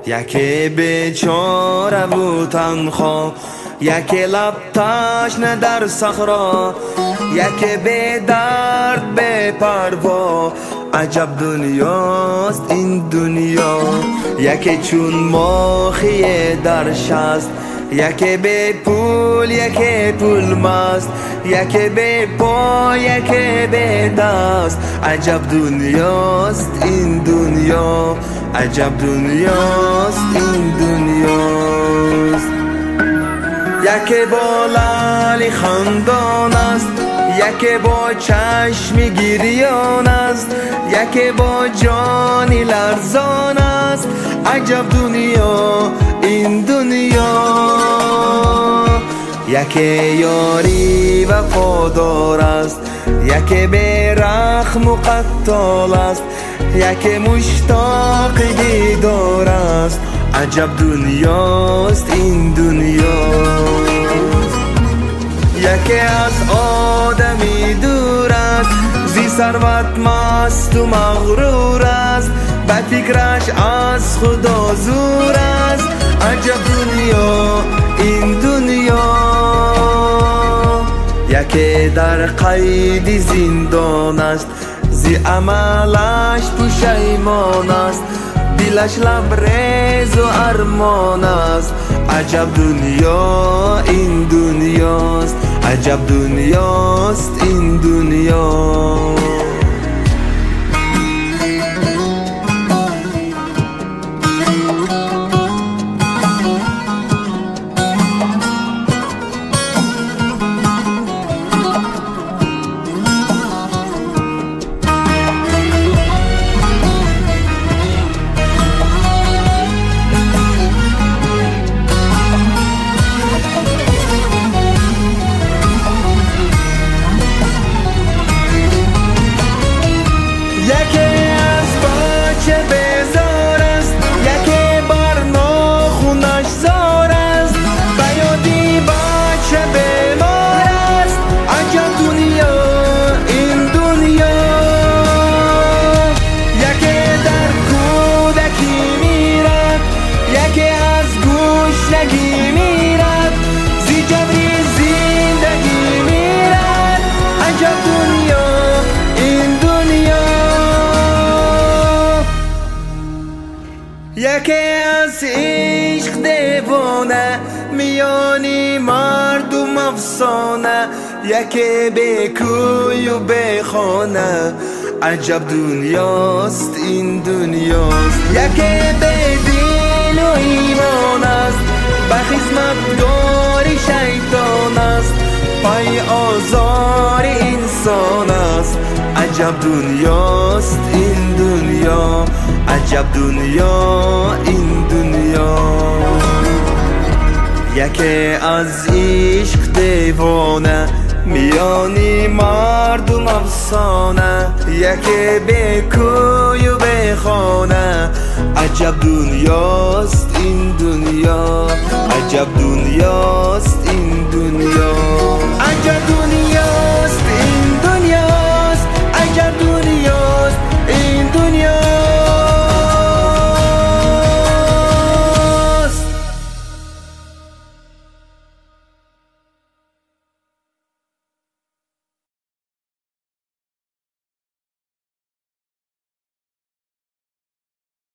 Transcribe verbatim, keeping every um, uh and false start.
یکی بیچاره و تنها، یکی لب تشنه در صحرا، یکی بی درد بی پروا. عجب دنیاست این دنیا. یکی چون ماخی در شست، یکی بی پول یکی پول مست، یکی بی پا یکی بی دست. عجب دنیاست این دنیا، عجب دنیاست این دنیاست. یکی با لعلی خندان است، یکی با چشمی گریان است، یکی با جانی لرزان است. عجب دنیا این دنیا. یکی یاری وفادار است، یکی بی رحم و قتال است، یکی مشتاق دیدار است. عجب دنیاست این دنیا. یکی از آدمی دور است، زی ثروت مست و مغرور است، به فکرش از خدا زور است. عجب دنیا این دنیا. یکی در قید زندان است، زی عملش پشیمان است، دلش لبریز و ارمان است. عجب دنیا این دنیاست، عجب دنیاست این دنیا. یکی از عشق دیوانه، میانی مردم افسانه، یکی بی کوی و بی خانه. عجب دنیاست این دنیاست. یکی بی دین و ایمان است، به خدمتگاری شیطان است، پای آزار انسان است. عجب دنیاست این دنیا، عجب دنیا این دنیا. یکی از عشق دیوانه، میانی مردم افسانه، یکی بی کوی و بی خانه. عجب دنیاست این دنیا، عجب دنیا